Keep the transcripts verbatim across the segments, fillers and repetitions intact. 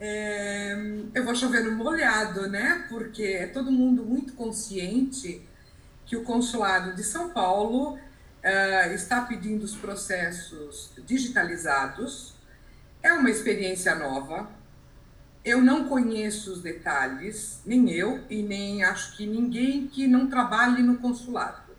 É, eu vou chover no molhado, né? Porque é todo mundo muito consciente que o Consulado de São Paulo uh, está pedindo os processos digitalizados. É uma experiência nova. Eu não conheço os detalhes, nem eu e nem acho que ninguém que não trabalhe no consulado.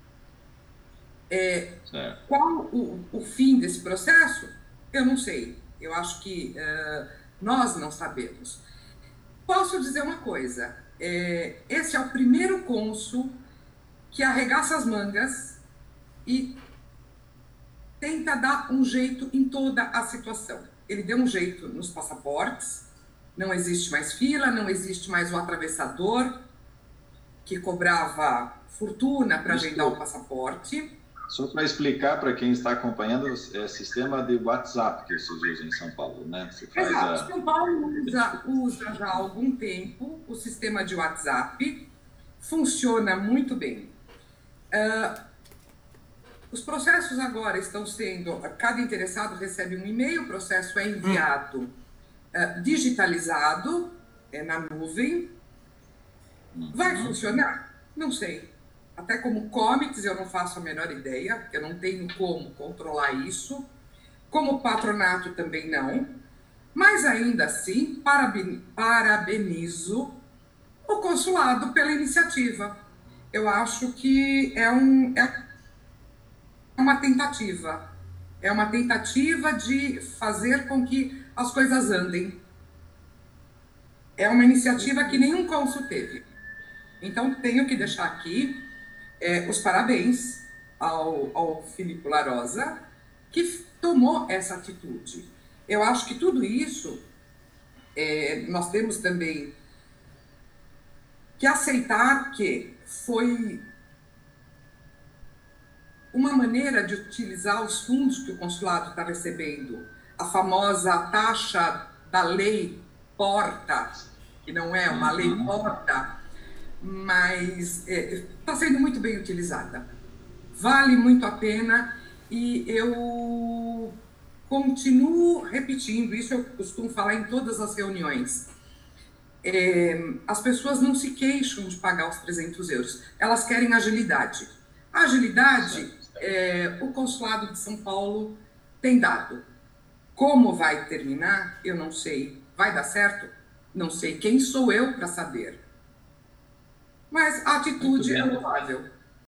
É, qual o, o fim desse processo? Eu não sei. Eu acho que uh, nós não sabemos. Posso dizer uma coisa, é, esse é o primeiro cônsul que arregaça as mangas e tenta dar um jeito em toda a situação. Ele deu um jeito nos passaportes, não existe mais fila, não existe mais o atravessador que cobrava fortuna para agendar o passaporte. Só para explicar para quem está acompanhando, é sistema de WhatsApp que vocês usam em São Paulo, né? Você faz Exato. A... São Paulo usa, usa já há algum tempo o sistema de WhatsApp, funciona muito bem. Uh, os processos agora estão sendo, cada interessado recebe um e-mail, o processo é enviado hum. uh, digitalizado, é na nuvem. Vai uhum. funcionar? Não sei. Até como comics eu não faço a menor ideia, porque eu não tenho como controlar isso. Como patronato também não. Mas ainda assim, parabenizo o consulado pela iniciativa. Eu acho que é, um, é uma tentativa. É uma tentativa de fazer com que as coisas andem. É uma iniciativa que nenhum cônsul teve. Então, tenho que deixar aqui é, os parabéns ao, ao Filipe Larosa, que tomou essa atitude. Eu acho que tudo isso, é, nós temos também que aceitar que foi uma maneira de utilizar os fundos que o consulado está recebendo, a famosa taxa da lei porta, que não é uma lei porta, mas está é, sendo muito bem utilizada. Vale muito a pena e eu continuo repetindo, isso eu costumo falar em todas as reuniões. É, as pessoas não se queixam de pagar os trezentos euros, elas querem agilidade. A agilidade, é, o Consulado de São Paulo tem dado. Como vai terminar, eu não sei. Vai dar certo? Não sei. Quem sou eu para saber? Mas a atitude é louvável.